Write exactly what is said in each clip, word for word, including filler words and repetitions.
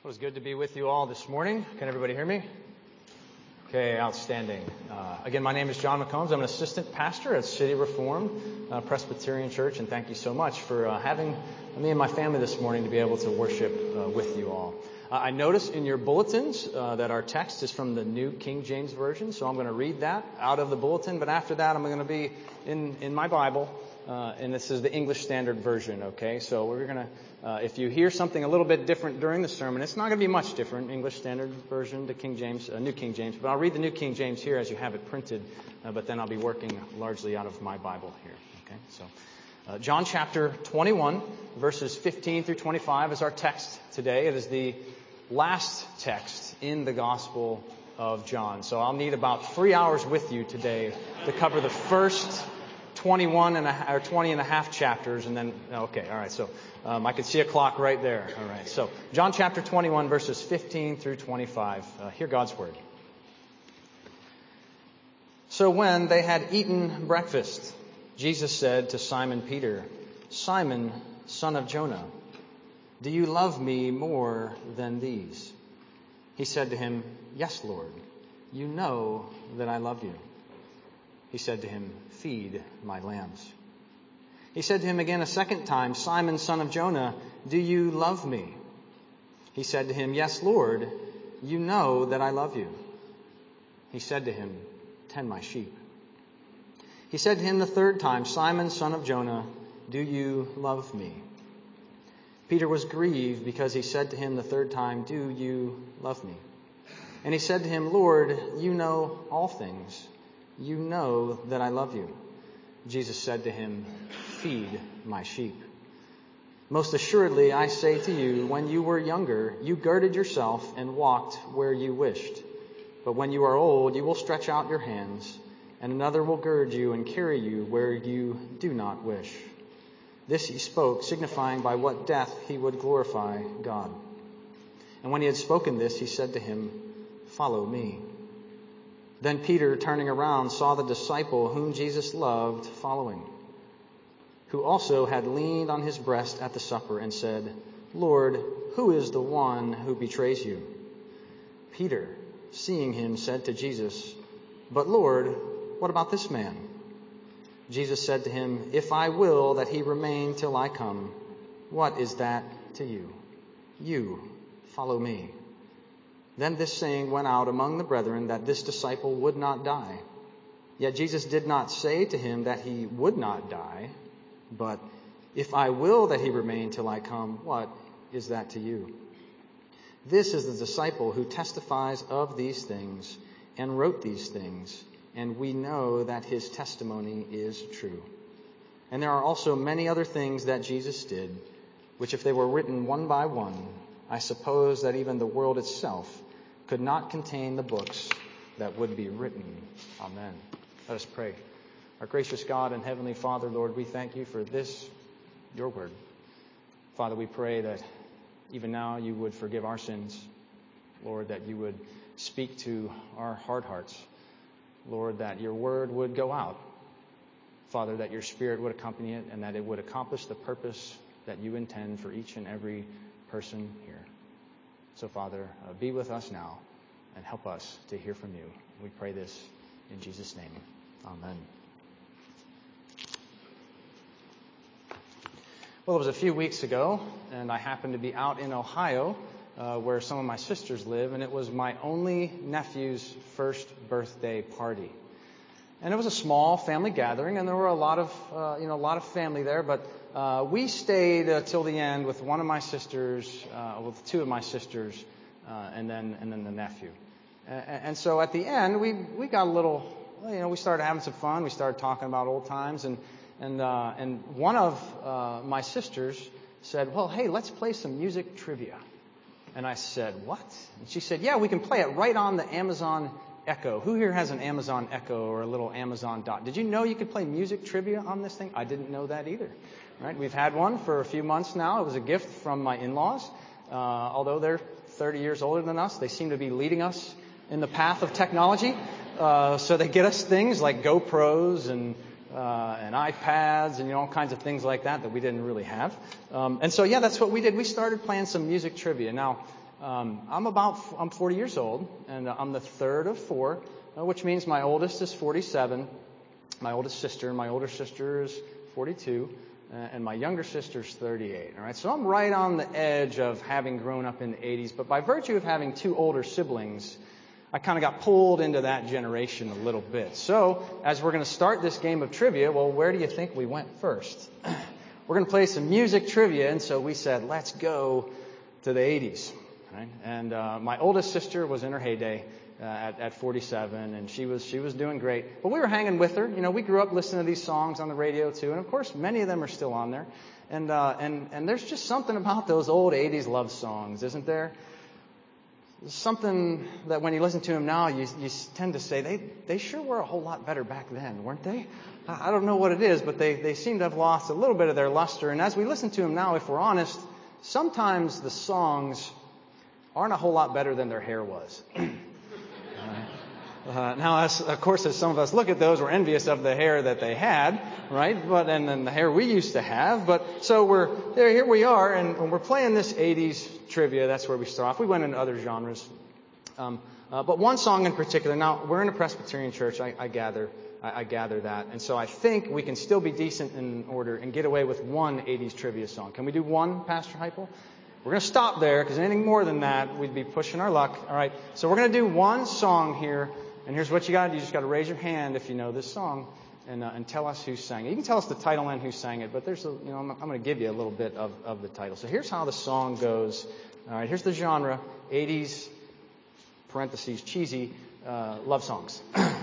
It was good to be with you all this morning. Can everybody hear me? Okay, outstanding. Uh, again, my name is John McCombs. I'm an assistant pastor at City Reformed uh, Presbyterian Church, and thank you so much for uh, having me and my family this morning to be able to worship uh, with you all. Uh, I notice in your bulletins uh, that our text is from the New King James Version, so I'm going to read that out of the bulletin, but after that I'm going to be in, in my Bible, uh, and this is the English Standard Version, okay? So we're going to, uh, if you hear something a little bit different during the sermon, it's not going to be much different, English Standard Version to King James, uh, New King James, but I'll read the New King James here as you have it printed, uh, but then I'll be working largely out of my Bible here, okay? So uh, John chapter twenty-one, verses fifteen through twenty-five is our text today. It is the last text in the Gospel of John. So I'll need about three hours with you today to cover the first twenty-one and a, or twenty and a half chapters, and then okay, all right. So um, I can see a clock right there. All right. So John chapter twenty-one, verses fifteen through twenty-five. Uh, hear God's word. So when they had eaten breakfast, Jesus said to Simon Peter, "Simon, son of Jonah, do you love me more than these?" He said to him, "Yes, Lord, you know that I love you." He said to him, "Feed my lambs." He said to him again a second time, "Simon, son of Jonah, do you love me?" He said to him, "Yes, Lord, you know that I love you." He said to him, "Tend my sheep." He said to him the third time, "Simon, son of Jonah, do you love me?" Peter was grieved because he said to him the third time, "Do you love me?" And he said to him, "Lord, you know all things. You know that I love you." Jesus said to him, "Feed my sheep. Most assuredly, I say to you, when you were younger, you girded yourself and walked where you wished. But when you are old, you will stretch out your hands, and another will gird you and carry you where you do not wish." This he spoke, signifying by what death he would glorify God. And when he had spoken this, he said to him, "Follow me." Then Peter, turning around, saw the disciple whom Jesus loved following, who also had leaned on his breast at the supper and said, "Lord, who is the one who betrays you?" Peter, seeing him, said to Jesus, "But Lord, what about this man?" Jesus said to him, "If I will that he remain till I come, what is that to you? You follow me." Then this saying went out among the brethren that this disciple would not die. Yet Jesus did not say to him that he would not die, but, "If I will that he remain till I come, what is that to you?" This is the disciple who testifies of these things and wrote these things, and we know that his testimony is true. And there are also many other things that Jesus did, which if they were written one by one, I suppose that even the world itself could not contain the books that would be written. Amen. Let us pray. Our gracious God and Heavenly Father, Lord, we thank you for this, your word. Father, we pray that even now you would forgive our sins. Lord, that you would speak to our hard hearts. Lord, that your word would go out. Father, that your Spirit would accompany it and that it would accomplish the purpose that you intend for each and every person here. So, Father, uh, be with us now and help us to hear from you. We pray this in Jesus' name. Amen. Well, it was a few weeks ago, and I happened to be out in Ohio, Uh, where some of my sisters live, and it was my only nephew's first birthday party. And it was a small family gathering, and there were a lot of, uh, you know, a lot of family there, but uh, we stayed uh, till the end with one of my sisters, uh, with two of my sisters, uh, and then and then the nephew. And, and so at the end, we we got a little, you know, we started having some fun. We started talking about old times, and and uh, and one of uh, my sisters said, "Well, hey, let's play some music trivia." And I said, "What?" And she said, "Yeah, we can play it right on the Amazon Echo." Who here has an Amazon Echo or a little Amazon Dot? Did you know you could play music trivia on this thing? I didn't know that either. Right? We've had one for a few months now. It was a gift from my in-laws. Uh, although they're thirty years older than us, they seem to be leading us in the path of technology. Uh, so they get us things like GoPros and Uh, and iPads and you know, all kinds of things like that that we didn't really have. Um, and so, yeah, that's what we did. We started playing some music trivia. Now, Um, I'm about, I'm forty years old, and I'm the third of four, uh, which means my oldest is forty-seven, my oldest sister, my older sister is forty-two, uh, and my younger sister's thirty-eight. All right, so I'm right on the edge of having grown up in the eighties, but by virtue of having two older siblings, I kind of got pulled into that generation a little bit. So, as we're going to start this game of trivia, well, where do you think we went first? We're going to play some music trivia, and so we said, let's go to the eighties. Right? And uh, my oldest sister was in her heyday uh, at, at forty-seven, and she was she was doing great. But we were hanging with her. You know, we grew up listening to these songs on the radio too, and of course, many of them are still on there. And uh, and and there's just something about those old eighties love songs, isn't there? There's something that when you listen to them now, you you tend to say they they sure were a whole lot better back then, weren't they? I, I don't know what it is, but they they seem to have lost a little bit of their luster. And as we listen to them now, if we're honest, sometimes the songs aren't a whole lot better than their hair was. uh, now, as, of course, as some of us look at those, we're envious of the hair that they had, right? But and then the hair we used to have. But so we're there. Here we are, and when we're playing this eighties trivia, that's where we start off. We went into other genres, um, uh, but one song in particular. Now, we're in a Presbyterian church. I, I gather. I, I gather that, and so I think we can still be decent in order and get away with one eighties trivia song. Can we do one, Pastor Heupel? We're going to stop there, because anything more than that, we'd be pushing our luck. All right, so we're going to do one song here, and here's what you got to do. You just got to raise your hand if you know this song, and uh, and tell us who sang it. You can tell us the title and who sang it, but there's a, you know, I'm, I'm going to give you a little bit of, of the title. So here's how the song goes. All right, here's the genre: eighties, parentheses, cheesy uh, love songs.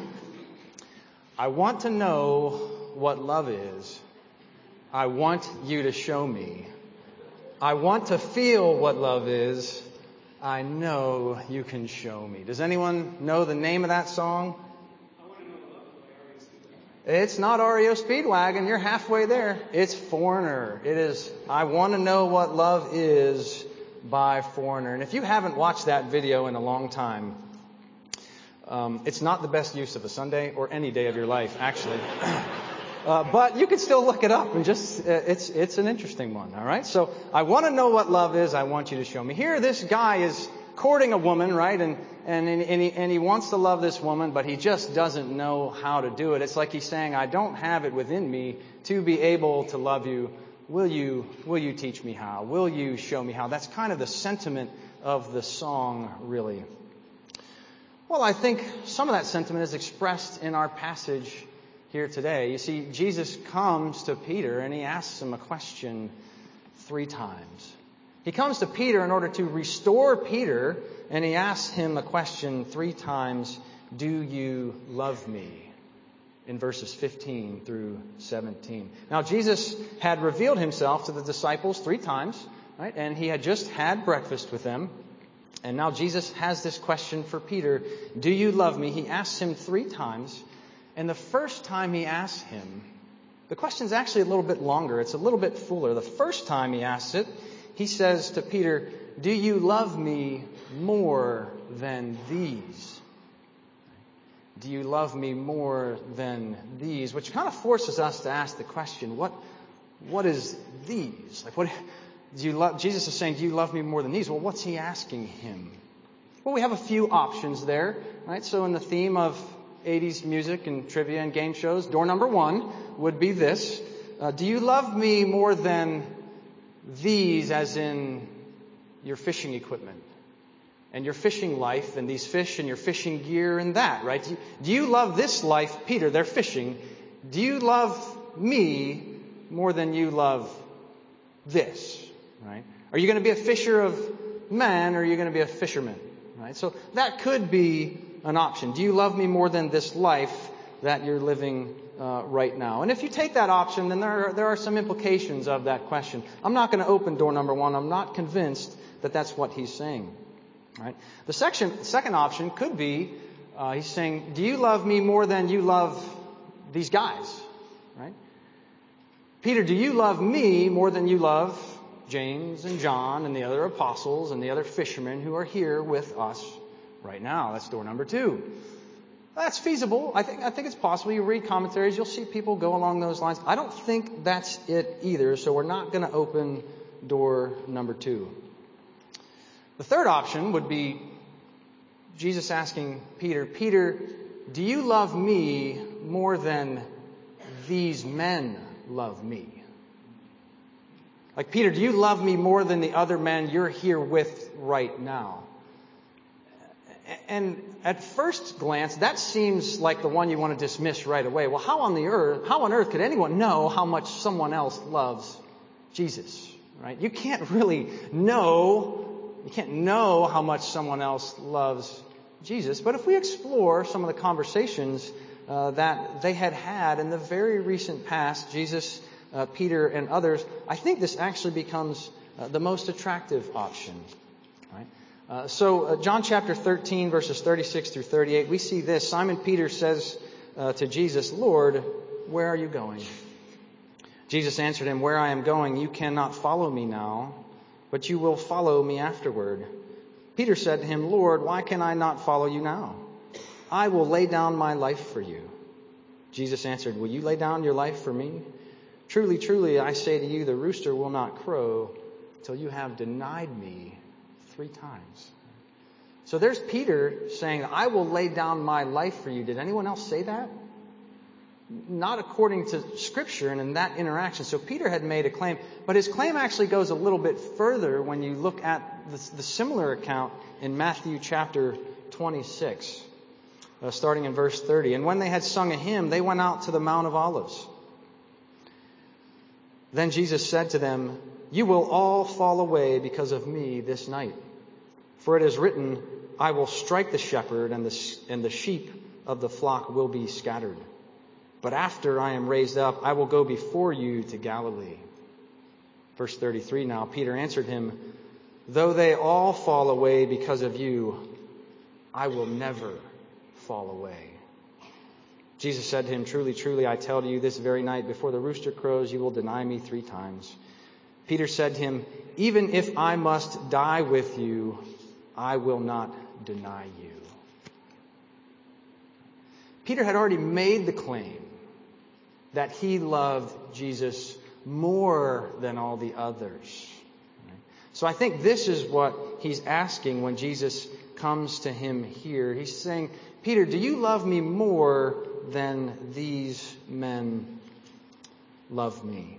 I want to know what love is. I want you to show me. I want to feel what love is. I know you can show me. Does anyone know the name of that song? I want to know what love is by R E O Speedwagon. It's not R E O Speedwagon. You're halfway there. It's Foreigner. It is I Want to Know What Love Is by Foreigner. And if you haven't watched that video in a long time, um, it's not the best use of a Sunday or any day of your life, actually. Uh, but you can still look it up and just, uh, it's it's an interesting one, all right? So, I want to know what love is, I want you to show me. Here, this guy is courting a woman, right? And, and, and, he, and he wants to love this woman, but he just doesn't know how to do it. It's like he's saying, I don't have it within me to be able to love you. Will you, will you teach me how? Will you show me how? That's kind of the sentiment of the song, really. Well, I think some of that sentiment is expressed in our passage here today. You see, Jesus comes to Peter and he asks him a question three times. He comes to Peter in order to restore Peter, and he asks him a question three times. Do you love me? In verses fifteen through seventeen. Now, Jesus had revealed himself to the disciples three times, right? And he had just had breakfast with them. And now Jesus has this question for Peter. Do you love me? He asks him three times. And the first time he asks him, the question's actually a little bit longer. It's a little bit fuller. The first time he asks it, he says to Peter, do you love me more than these? Do you love me more than these? Which kind of forces us to ask the question, what, what is these? Like, what do you love? Jesus is saying, do you love me more than these? Well, what's he asking him? Well, we have a few options there, right? So in the theme of eighties music and trivia and game shows, door number one would be this. Uh, do you love me more than these, as in your fishing equipment and your fishing life and these fish and your fishing gear and that, right? Do you, do you love this life, Peter? They're fishing. Do you love me more than you love this, right? Are you going to be a fisher of men, or are you going to be a fisherman, right? So that could be an option. Do you love me more than this life that you're living uh, right now? And if you take that option, then there are, there are some implications of that question. I'm not going to open door number one. I'm not convinced that that's what he's saying. Right? The section, second option could be uh, he's saying, do you love me more than you love these guys? Right? Peter, do you love me more than you love James and John and the other apostles and the other fishermen who are here with us right now? That's door number two. That's feasible. I think I think it's possible. You read commentaries, you'll see people go along those lines. I don't think that's it either, so we're not going to open door number two. The third option would be Jesus asking Peter, Peter, do you love me more than these men love me? Like, Peter, do you love me more than the other men you're here with right now? And at first glance, that seems like the one you want to dismiss right away. Well, how on the earth, how on earth could anyone know how much someone else loves Jesus? Right? You can't really know, you can't know how much someone else loves Jesus. But if we explore some of the conversations uh, that they had had in the very recent past, Jesus, uh, Peter, and others, I think this actually becomes uh, the most attractive option. Right? Uh, so uh, John chapter thirteen, verses thirty-six through thirty-eight, we see this. Simon Peter says uh, to Jesus, Lord, where are you going? Jesus answered him, where I am going, you cannot follow me now, but you will follow me afterward. Peter said to him, Lord, why can I not follow you now? I will lay down my life for you. Jesus answered, will you lay down your life for me? Truly, truly, I say to you, the rooster will not crow till you have denied me three times. So there's Peter saying, I will lay down my life for you. Did anyone else say that? Not according to Scripture and in that interaction. So Peter had made a claim, but his claim actually goes a little bit further when you look at the, the similar account in Matthew chapter twenty-six, uh, starting in verse thirty. And when they had sung a hymn, they went out to the Mount of Olives. Then Jesus said to them, you will all fall away because of me this night. For it is written, I will strike the shepherd, and the, and the sheep of the flock will be scattered. But after I am raised up, I will go before you to Galilee. Verse thirty-three now, Peter answered him, though they all fall away because of you, I will never fall away. Jesus said to him, truly, truly, I tell you, this very night before the rooster crows, you will deny me three times. Peter said to him, even if I must die with you, I will not deny you. Peter had already made the claim that he loved Jesus more than all the others. So I think this is what he's asking when Jesus comes to him here. He's saying, Peter, do you love me more than these men love me?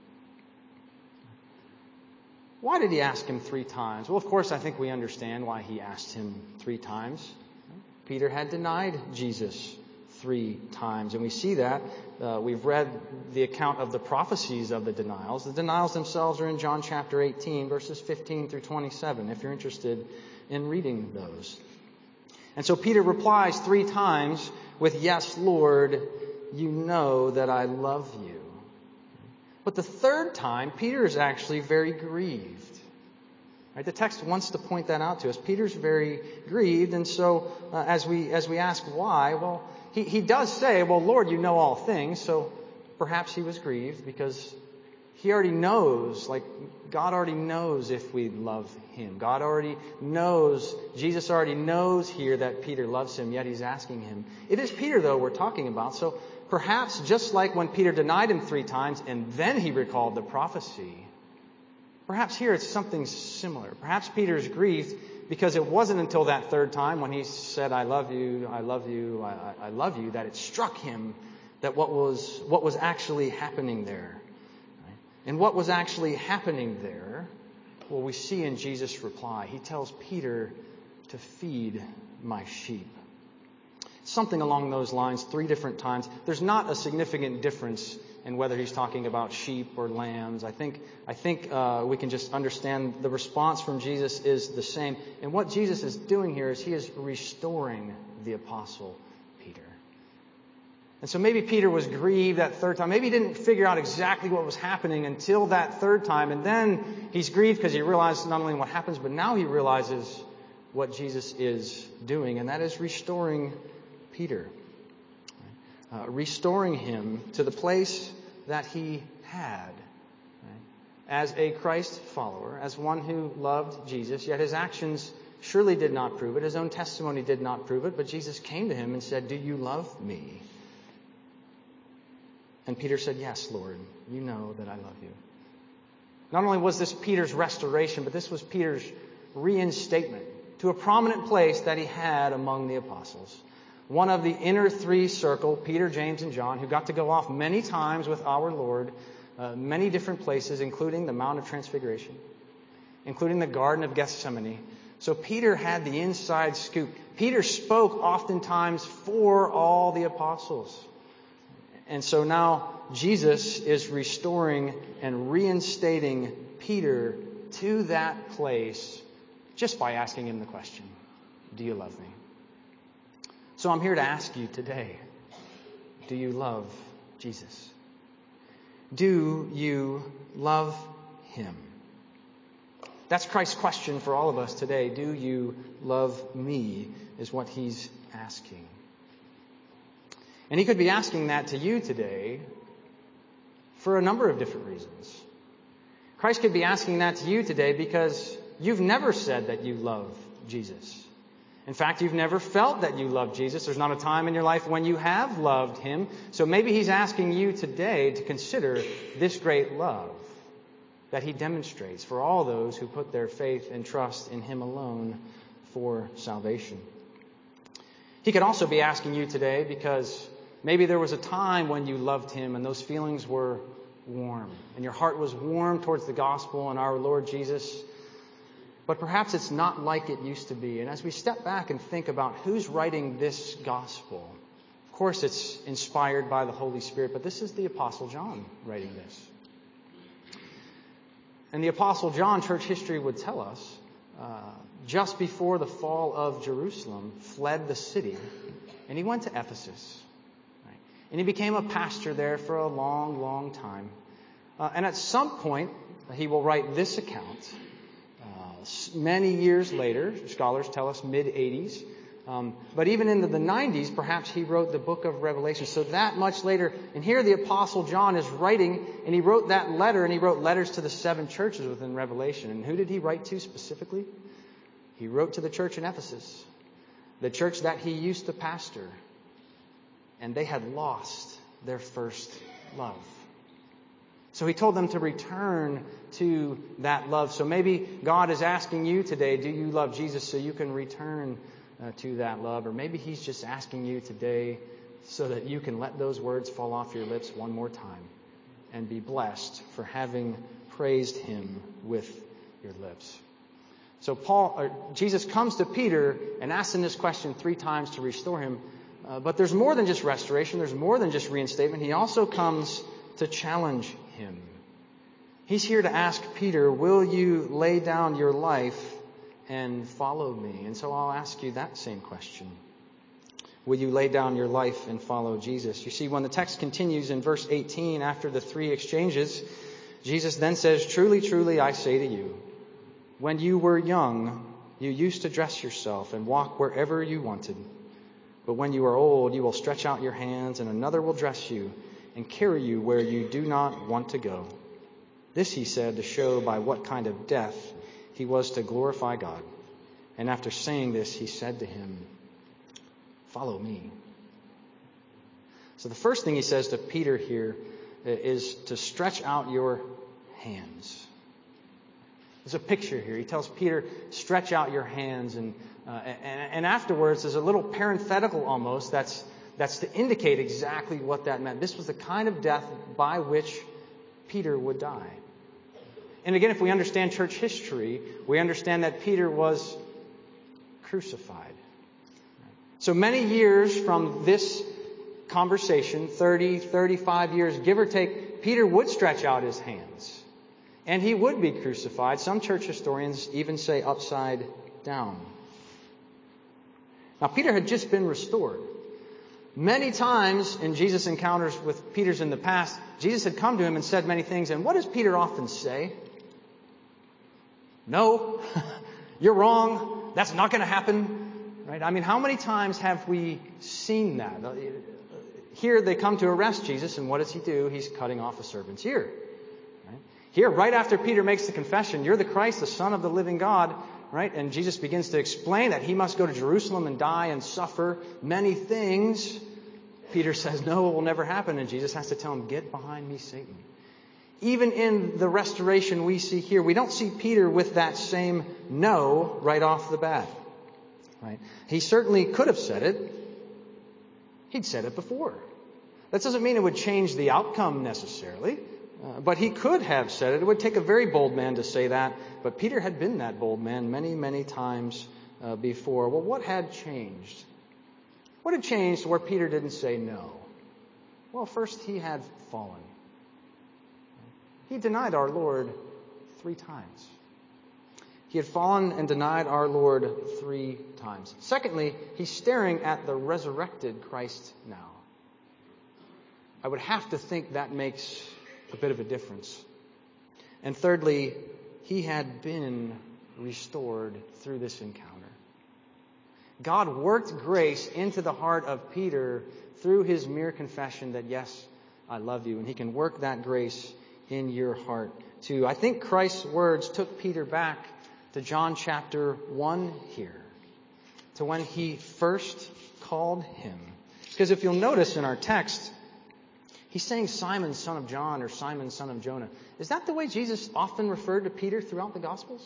Why did he ask him three times? Well, of course, I think we understand why he asked him three times. Peter had denied Jesus three times. And we see that. Uh, we've read the account of the prophecies of the denials. The denials themselves are in John chapter eighteen, verses fifteen through twenty-seven, if you're interested in reading those. And so Peter replies three times with, yes, Lord, you know that I love you. But the third time, Peter is actually very grieved. Right? The text wants to point that out to us. Peter's very grieved. And so uh, as we as we ask why, well, he, he does say, well, Lord, you know all things. So perhaps he was grieved because he already knows, like God already knows if we love him. God already knows, Jesus already knows here that Peter loves him, yet he's asking him. It is Peter, though, we're talking about. So perhaps just like when Peter denied him three times and then he recalled the prophecy, perhaps here it's something similar. Perhaps Peter's grieved because it wasn't until that third time when he said, I love you, I love you, I, I love you, that it struck him that what was what was actually happening there. Right? And what was actually happening there, well, we see in Jesus' reply. He tells Peter to feed my sheep. Something along those lines, three different times. There's not a significant difference in whether he's talking about sheep or lambs. I think I think uh, we can just understand the response from Jesus is the same. And what Jesus is doing here is he is restoring the apostle Peter. And so maybe Peter was grieved that third time. Maybe he didn't figure out exactly what was happening until that third time. And then he's grieved because he realized not only what happens, but now he realizes what Jesus is doing. And that is restoring Peter. Uh, restoring him to the place that he had. Right? As a Christ follower, as one who loved Jesus, yet his actions surely did not prove it. His own testimony did not prove it. But Jesus came to him and said, do you love me? And Peter said, yes, Lord, you know that I love you. Not only was this Peter's restoration, but this was Peter's reinstatement to a prominent place that he had among the apostles. One of the inner three circle, Peter, James, and John, who got to go off many times with our Lord, uh, many different places, including the Mount of Transfiguration, including the Garden of Gethsemane. So Peter had the inside scoop. Peter spoke oftentimes for all the apostles. And so now Jesus is restoring and reinstating Peter to that place just by asking him the question, do you love me? So I'm here to ask you today, do you love Jesus? Do you love him? That's Christ's question for all of us today. Do you love me? Is what he's asking. And he could be asking that to you today for a number of different reasons. Christ could be asking that to you today because you've never said that you love Jesus. In fact, you've never felt that you love Jesus. There's not a time in your life when you have loved him. So maybe he's asking you today to consider this great love that he demonstrates for all those who put their faith and trust in him alone for salvation. He could also be asking you today because maybe there was a time when you loved him and those feelings were warm and your heart was warm towards the gospel and our Lord Jesus. But perhaps it's not like it used to be. And as we step back and think about who's writing this gospel, of course it's inspired by the Holy Spirit, but this is the Apostle John writing this. And the Apostle John, church history would tell us, uh, just before the fall of Jerusalem, fled the city, and he went to Ephesus. Right? And he became a pastor there for a long, long time. Uh, and at some point, he will write this account. Many years later, scholars tell us mid-eighties, um, but even into the nineties, perhaps he wrote the book of Revelation. So that much later, and here the Apostle John is writing, and he wrote that letter, and he wrote letters to the seven churches within Revelation. And who did he write to specifically? He wrote to the church in Ephesus, the church that he used to pastor, and they had lost their first love. So he told them to return to that love. So maybe God is asking you today, do you love Jesus so you can return uh, to that love? Or maybe he's just asking you today so that you can let those words fall off your lips one more time and be blessed for having praised him with your lips. So Paul, or Jesus comes to Peter and asks him this question three times to restore him. Uh, but there's more than just restoration. There's more than just reinstatement. He also comes to challenge him. He's here to ask Peter, will you lay down your life and follow me? And so I'll ask you that same question. Will you lay down your life and follow Jesus? You see, when the text continues in verse eighteen, after the three exchanges, Jesus then says, truly, truly, I say to you, when you were young, you used to dress yourself and walk wherever you wanted. But when you are old, you will stretch out your hands and another will dress you and carry you where you do not want to go. This he said to show by what kind of death he was to glorify God. And after saying this, he said to him, follow me. So the first thing he says to Peter here is to stretch out your hands. There's a picture here. He tells Peter, stretch out your hands. And, uh, and, and afterwards, there's a little parenthetical almost that's That's to indicate exactly what that meant. This was the kind of death by which Peter would die. And again, if we understand church history, we understand that Peter was crucified. So many years from this conversation, thirty, thirty-five years, give or take, Peter would stretch out his hands. And he would be crucified. Some church historians even say upside down. Now, Peter had just been restored. Many times in Jesus' encounters with Peter's in the past, Jesus had come to him and said many things. And what does Peter often say? No, you're wrong. That's not going to happen. Right? I mean, how many times have we seen that? Here they come to arrest Jesus, and what does he do? He's cutting off a servant's ear. Right? Here, right after Peter makes the confession, you're the Christ, the Son of the living God. Right? And Jesus begins to explain that he must go to Jerusalem and die and suffer many things. Peter says, no, it will never happen. And Jesus has to tell him, get behind me, Satan. Even in the restoration we see here, we don't see Peter with that same no right off the bat. Right? He certainly could have said it. He'd said it before. That doesn't mean it would change the outcome necessarily, uh, but he could have said it. It would take a very bold man to say that, but Peter had been that bold man many, many times uh, before. Well, what had changed? What had changed where Peter didn't say no? Well, first, he had fallen. He denied our Lord three times. He had fallen and denied our Lord three times. Secondly, he's staring at the resurrected Christ now. I would have to think that makes a bit of a difference. And thirdly, he had been restored through this encounter. God worked grace into the heart of Peter through his mere confession that, yes, I love you. And he can work that grace in your heart too. I think Christ's words took Peter back to John chapter one here, to when he first called him. Because if you'll notice in our text, he's saying Simon, son of John, or Simon, son of Jonah. Is that the way Jesus often referred to Peter throughout the Gospels?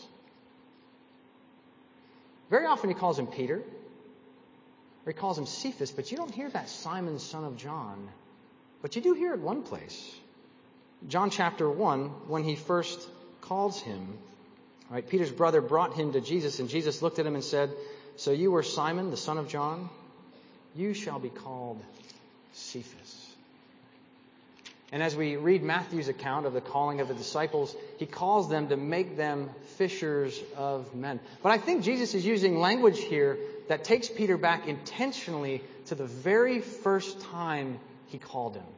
Very often he calls him Peter, or he calls him Cephas, but you don't hear that Simon, son of John. But you do hear it one place. John chapter one, when he first calls him, right, Peter's brother brought him to Jesus, and Jesus looked at him and said, so you are Simon, the son of John? You shall be called Cephas. And as we read Matthew's account of the calling of the disciples, he calls them to make them fishers of men. But I think Jesus is using language here that takes Peter back intentionally to the very first time he called him.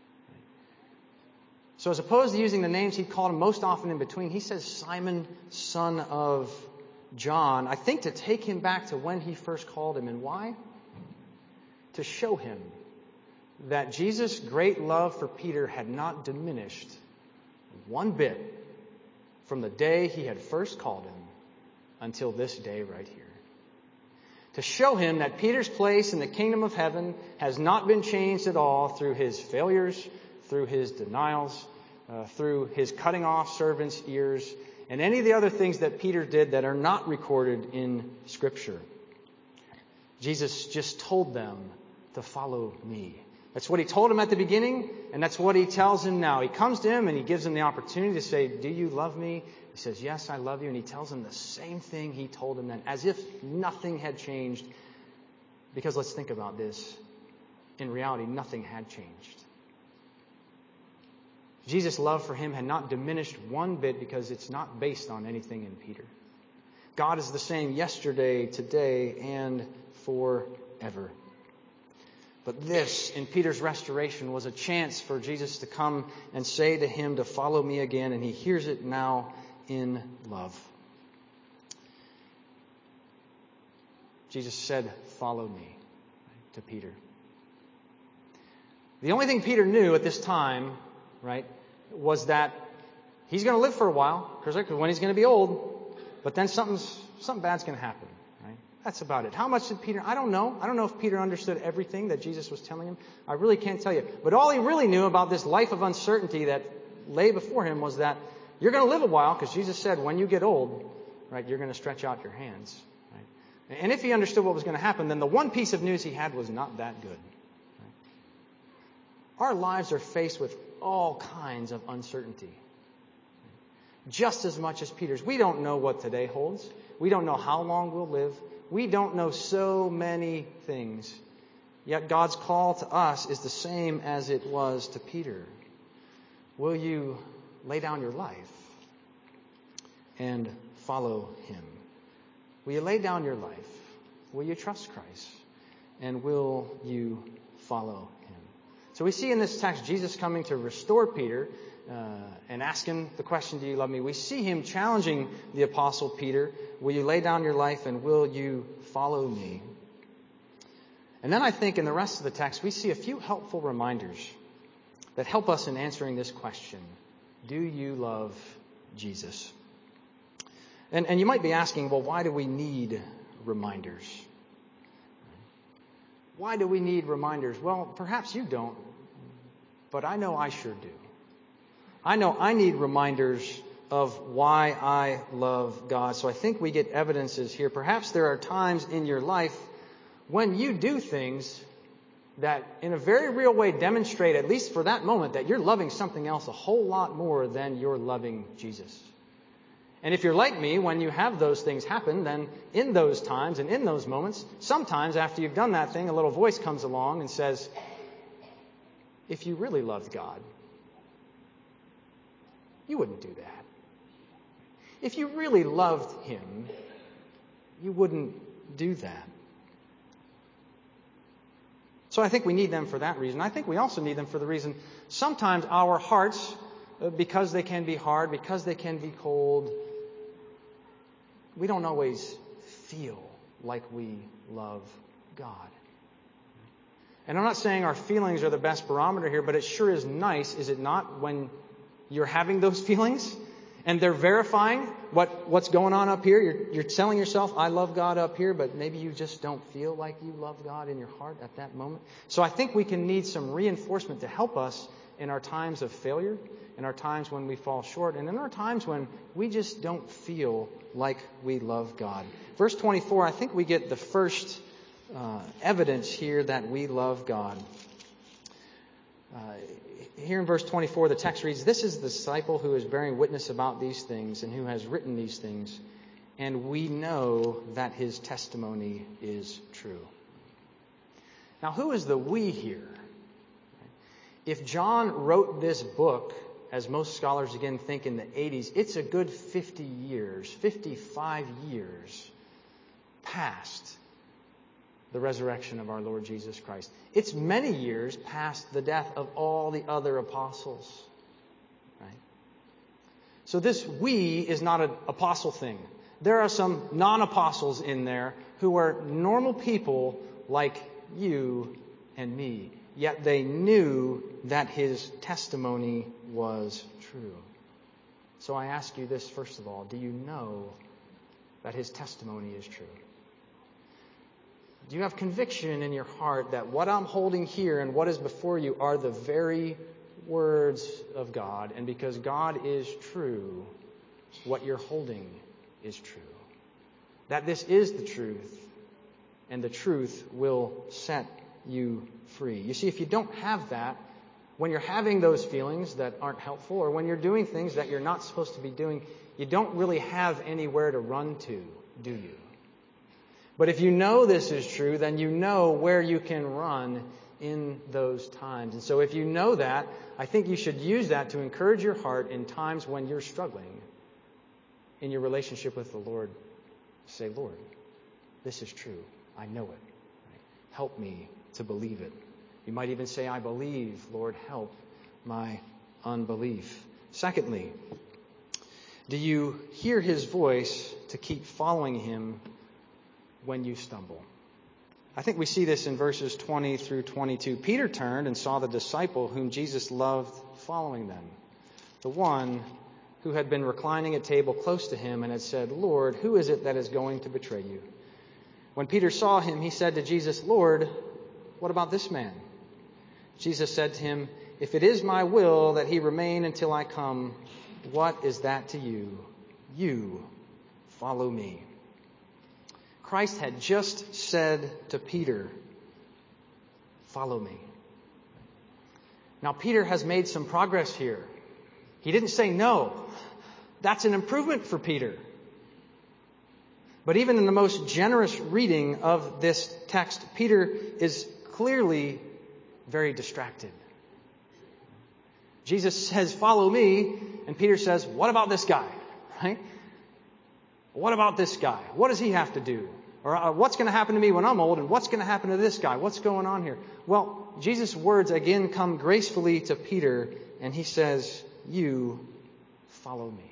So as opposed to using the names he called him most often in between, he says Simon, son of John. I think to take him back to when he first called him. And why? To show him that Jesus' great love for Peter had not diminished one bit from the day he had first called him until this day right here. To show him that Peter's place in the kingdom of heaven has not been changed at all through his failures, through his denials, uh, through his cutting off servants' ears, and any of the other things that Peter did that are not recorded in Scripture. Jesus just told them to follow me. That's what he told him at the beginning, and that's what he tells him now. He comes to him and he gives him the opportunity to say, do you love me? He says, yes, I love you. And he tells him the same thing he told him then, as if nothing had changed. Because let's think about this. In reality, nothing had changed. Jesus' love for him had not diminished one bit because it's not based on anything in Peter. God is the same yesterday, today, and forever. But this, in Peter's restoration, was a chance for Jesus to come and say to him to follow me again, and he hears it now in love. Jesus said, follow me, to Peter. The only thing Peter knew at this time, right, was that he's going to live for a while, because when he's going to be old, but then something's, something bad's going to happen. That's about it. How much did Peter... I don't know. I don't know if Peter understood everything that Jesus was telling him. I really can't tell you. But all he really knew about this life of uncertainty that lay before him was that you're going to live a while, because Jesus said when you get old, right, you're going to stretch out your hands. Right? And if he understood what was going to happen, then the one piece of news he had was not that good. Right? Our lives are faced with all kinds of uncertainty. Just as much as Peter's. We don't know what today holds. We don't know how long we'll live. We don't know so many things. Yet God's call to us is the same as it was to Peter. Will you lay down your life and follow him? Will you lay down your life? Will you trust Christ? And will you follow him? So we see in this text Jesus coming to restore Peter uh, and ask him the question, do you love me? We see him challenging the apostle Peter. Will you lay down your life and will you follow me? And then I think in the rest of the text, we see a few helpful reminders that help us in answering this question. Do you love Jesus? And, and you might be asking, well, why do we need reminders? Why do we need reminders? Well, perhaps you don't, but I know I sure do. I know I need reminders of why I love God. So I think we get evidences here. Perhaps there are times in your life when you do things that in a very real way demonstrate, at least for that moment, that you're loving something else a whole lot more than you're loving Jesus. And if you're like me, when you have those things happen, then in those times and in those moments, sometimes after you've done that thing, a little voice comes along and says, if you really loved God, you wouldn't do that. If you really loved Him, you wouldn't do that. So I think we need them for that reason. I think we also need them for the reason sometimes our hearts, because they can be hard, because they can be cold, we don't always feel like we love God. And I'm not saying our feelings are the best barometer here, but it sure is nice, is it not, when you're having those feelings and they're verifying what, what's going on up here. You're, you're telling yourself, I love God up here, but maybe you just don't feel like you love God in your heart at that moment. So I think we can need some reinforcement to help us in our times of failure, in our times when we fall short, and in our times when we just don't feel like we love God. Verse twenty-four, I think we get the first uh, evidence here that we love God. Uh, here in verse twenty-four, the text reads, "This is the disciple who is bearing witness about these things and who has written these things, and we know that his testimony is true." Now, who is the we here? If John wrote this book, as most scholars again think in the eighties, it's a good fifty years, fifty-five years past the resurrection of our Lord Jesus Christ. It's many years past the death of all the other apostles. Right? So this we is not an apostle thing. There are some non-apostles in there who are normal people like you and me. Yet they knew that his testimony was true. So I ask you this first of all. Do you know that his testimony is true? Do you have conviction in your heart that what I'm holding here and what is before you are the very words of God? And because God is true, what you're holding is true. That this is the truth, and the truth will set you free. You see, if you don't have that, when you're having those feelings that aren't helpful, or when you're doing things that you're not supposed to be doing, you don't really have anywhere to run to, do you? But if you know this is true, then you know where you can run in those times. And so if you know that, I think you should use that to encourage your heart in times when you're struggling in your relationship with the Lord. Say, Lord, this is true. I know it. Help me to believe it. You might even say, I believe, Lord, help my unbelief. Secondly, do you hear his voice to keep following him when you stumble? I think we see this in verses twenty through twenty-two. Peter turned and saw the disciple whom Jesus loved following them, the one who had been reclining at table close to him and had said, Lord, who is it that is going to betray you? When Peter saw him, he said to Jesus, Lord, what about this man? Jesus said to him, if it is my will that he remain until I come, what is that to you? You follow me. Christ had just said to Peter, follow me. Now, Peter has made some progress here. He didn't say no. That's an improvement for Peter. But even in the most generous reading of this text, Peter is clearly very distracted. Jesus says, follow me. And Peter says, what about this guy? Right? What about this guy? What does he have to do? Or uh, what's going to happen to me when I'm old? And what's going to happen to this guy? What's going on here? Well, Jesus' words again come gracefully to Peter. And he says, you follow me.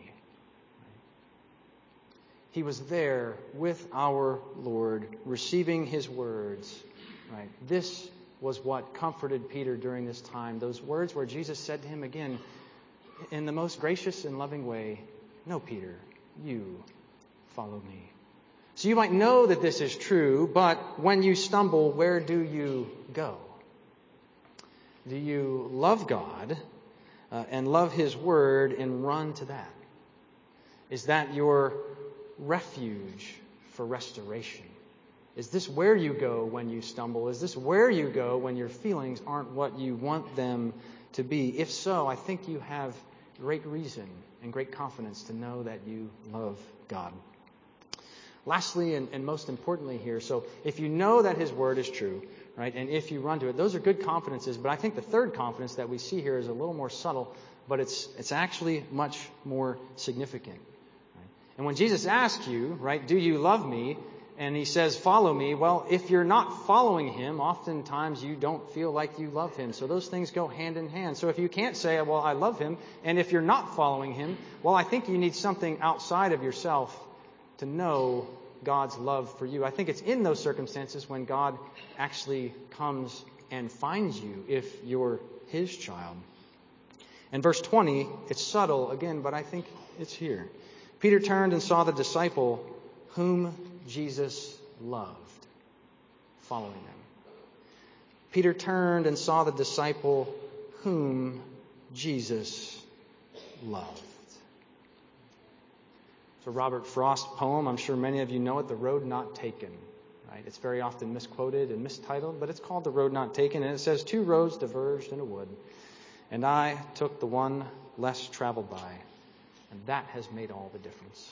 He was there with our Lord, receiving his words. Right? This was what comforted Peter during this time. Those words where Jesus said to him again, in the most gracious and loving way, no, Peter, you follow me. So you might know that this is true, but when you stumble, where do you go? Do you love God uh, and love His Word and run to that? Is that your refuge for restoration? Is this where you go when you stumble? Is this where you go when your feelings aren't what you want them to be? If so, I think you have great reason and great confidence to know that you love God. Lastly, and, and most importantly here, so if you know that His Word is true, right, and if you run to it, those are good confidences, but I think the third confidence that we see here is a little more subtle, but it's it's actually much more significant. Right? And when Jesus asks you, right, do you love me? And He says, follow me. Well, if you're not following Him, oftentimes you don't feel like you love Him. So those things go hand in hand. So if you can't say, well, I love Him, and if you're not following Him, well, I think you need something outside of yourself to know God's love for you. I think it's in those circumstances when God actually comes and finds you if you're His child. In verse twenty, it's subtle again, but I think it's here. Peter turned and saw the disciple whom Jesus loved following them. Peter turned and saw the disciple whom Jesus loved. It's a Robert Frost poem. I'm sure many of you know it, The Road Not Taken. Right? It's very often misquoted and mistitled, but it's called The Road Not Taken. And it says, two roads diverged in a wood, and I took the one less traveled by, and that has made all the difference.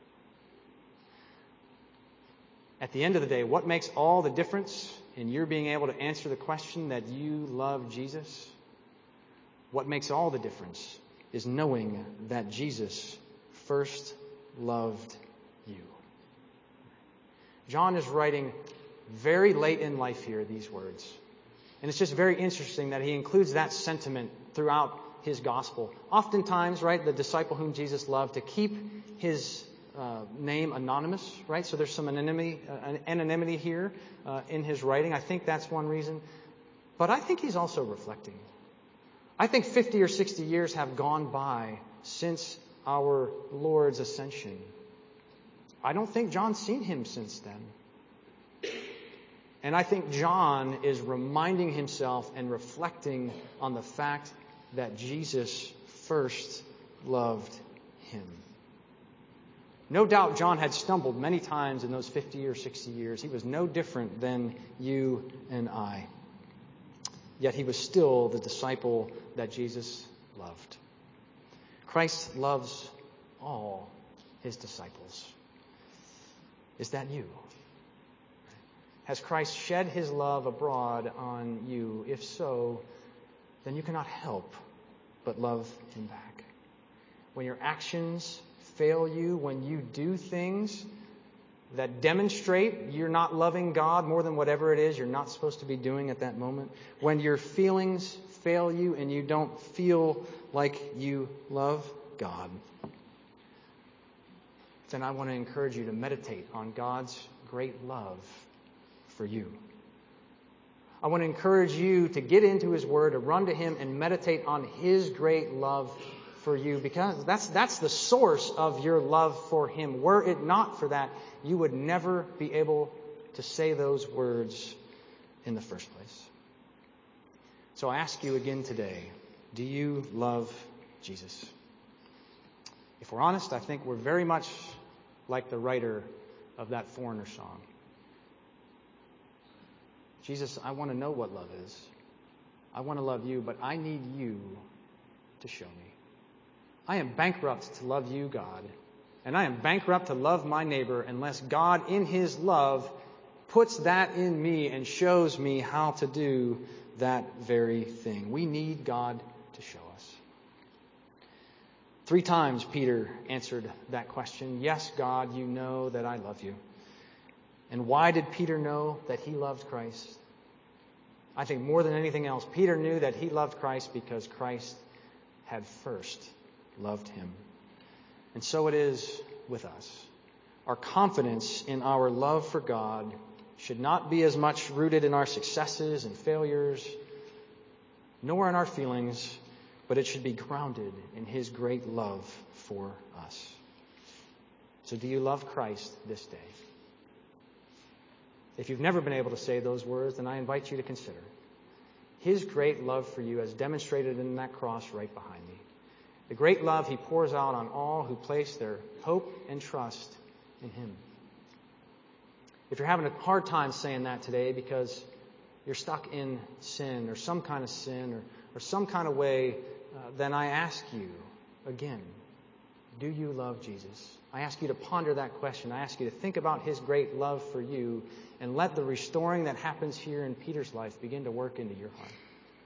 At the end of the day, what makes all the difference in your being able to answer the question that you love Jesus? What makes all the difference is knowing that Jesus first loved you. John is writing very late in life here, these words. And it's just very interesting that he includes that sentiment throughout his gospel. Oftentimes, right, the disciple whom Jesus loved, to keep his uh, name anonymous, right? So there's some anonymity, uh, anonymity here uh, in his writing. I think that's one reason. But I think he's also reflecting. I think fifty or sixty years have gone by since our Lord's ascension. I don't think John's seen Him since then. And I think John is reminding himself and reflecting on the fact that Jesus first loved him. No doubt John had stumbled many times in those fifty or sixty years. He was no different than you and I. Yet he was still the disciple that Jesus loved. Christ loves all His disciples. Is that you? Has Christ shed His love abroad on you? If so, then you cannot help but love Him back. When your actions fail you, when you do things that demonstrate you're not loving God more than whatever it is you're not supposed to be doing at that moment, when your feelings fail you and you don't feel like you love God, then I want to encourage you to meditate on God's great love for you. I want to encourage you to get into His Word, to run to Him and meditate on His great love for you, because that's that's the source of your love for Him. Were it not for that, you would never be able to say those words in the first place. So I ask you again today, do you love Jesus? If we're honest, I think we're very much like the writer of that Foreigner song. Jesus, I want to know what love is. I want to love you, but I need you to show me. I am bankrupt to love you, God, and I am bankrupt to love my neighbor unless God in His love puts that in me and shows me how to do that very thing. We need God to show us. Three times Peter answered that question. Yes, God, you know that I love you. And why did Peter know that he loved Christ? I think more than anything else, Peter knew that he loved Christ because Christ had first loved him. And so it is with us. Our confidence in our love for God should not be as much rooted in our successes and failures, nor in our feelings, but it should be grounded in His great love for us. So do you love Christ this day? If you've never been able to say those words, then I invite you to consider. His great love for you as demonstrated in that cross right behind me. The great love He pours out on all who place their hope and trust in Him. If you're having a hard time saying that today because you're stuck in sin or some kind of sin or, or some kind of way, uh, then I ask you again, do you love Jesus? I ask you to ponder that question. I ask you to think about His great love for you and let the restoring that happens here in Peter's life begin to work into your heart.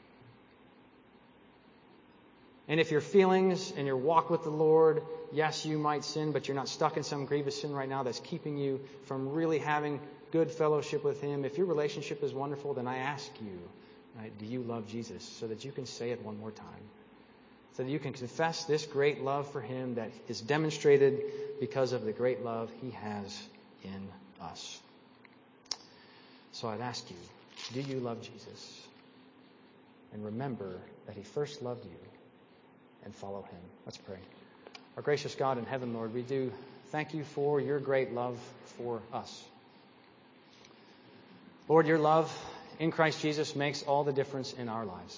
And if your feelings and your walk with the Lord, yes, you might sin, but you're not stuck in some grievous sin right now that's keeping you from really having good fellowship with Him. If your relationship is wonderful, then I ask you, right, do you love Jesus? So that you can say it one more time. So that you can confess this great love for Him that is demonstrated because of the great love He has in us. So I'd ask you, do you love Jesus? And remember that He first loved you, and follow Him. Let's pray. Our gracious God in heaven, Lord, we do thank You for Your great love for us. Lord, Your love in Christ Jesus makes all the difference in our lives.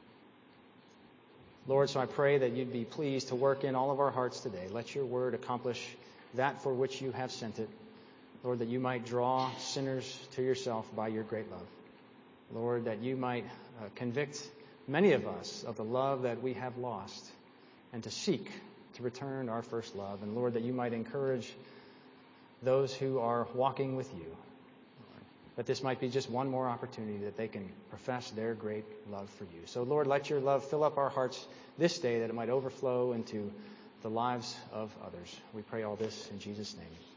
Lord, so I pray that You'd be pleased to work in all of our hearts today. Let Your word accomplish that for which You have sent it. Lord, that You might draw sinners to Yourself by Your great love. Lord, that You might uh, convict many of us of the love that we have lost and to seek to return our first love. And Lord, that You might encourage those who are walking with You, Lord, that this might be just one more opportunity that they can profess their great love for You. So Lord, let Your love fill up our hearts this day that it might overflow into the lives of others. We pray all this in Jesus' name.